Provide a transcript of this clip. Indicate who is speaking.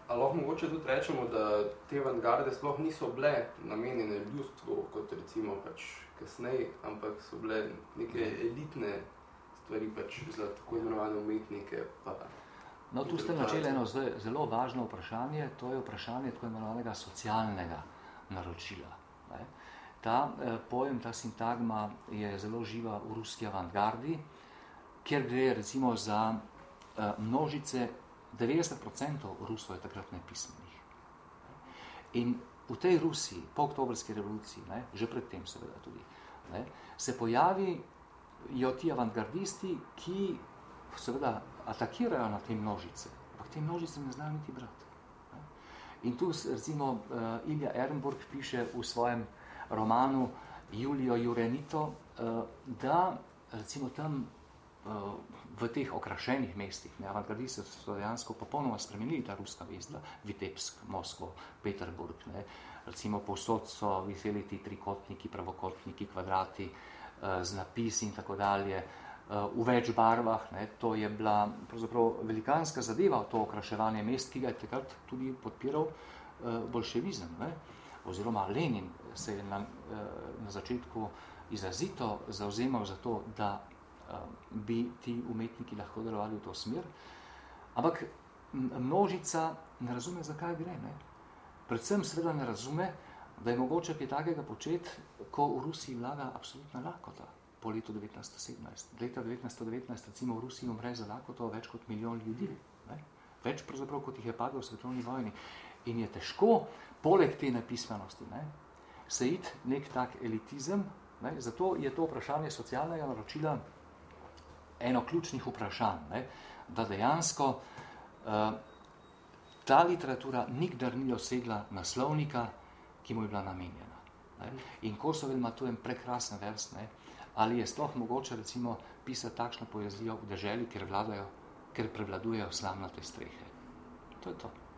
Speaker 1: A lahko mogoče tudi rečemo, da te avantgarde sploh niso bile namenjene ljudstvu, kot recimo pač kasneje, ampak so bile neke elitne stvari pač za tako imenovane umetnike.
Speaker 2: No, tu ste načeli eno zelo važno vprašanje, to je vprašanje tako imenovanega socialnega naročila. Ne? Ta pojem, ta sintagma je zelo živa v ruski avantgardi, kjer gre recimo za množice, 90% Rusov je takrat nepismenih. In v tej Rusiji, po oktobrski revoluciji, ne, že predtem seveda tudi, ne, se pojavijo ti avantgardisti, ki seveda atakirajo na te množice, ampak te množice ne znajo niti brati. Ne. In tu recimo Ilja Ehrenburg piše v svojem romanu Julio Jurenito, da recimo tam v teh okrašenih mestih, avantgardisti so dejansko popolnoma spremenili ta ruska mesta, Vitebsk, Moskvo, Peterburg, ne. Recimo povsod so viseli ti trikotniki, pravokotniki, kvadrati z napisi in tako dalje, v več barvah, ne. To je bila pravzaprav velikanska zadeva, to okraševanje mest, ki ga je takrat tudi podpiral bolševizem, ne. Oziroma Lenin se je na začetku izrazito zavzemal za to, da bi ti umetniki lahko delovali v to smer. Ampak množica ne razume, zakaj gre. Ne? Predvsem seveda ne razume, da je mogoče kaj takega početi, ko v Rusiji vlada absolutna lakota po letu 1917. Leta 1919 recimo v Rusiji umre za lakoto več kot 1 milijon ljudi. Ne? Več pravzaprav, kot jih je padlo v svetovni vojni. In je težko, poleg te nepismenosti, ne, se iti nek tak elitizem. Ne? Zato je to vprašanje socialnega naročila eno ključnih vprašanj, ne, da dejansko ta literatura nikdar ni dosegla naslovnika, ki mu je bila namenjena. Ne. In Kosovel ima tu en prekrasen vers, ne, ali je sploh mogoče recimo pisati takšno poezijo v deželi, ker prevladujejo slamnate strehe. To je to.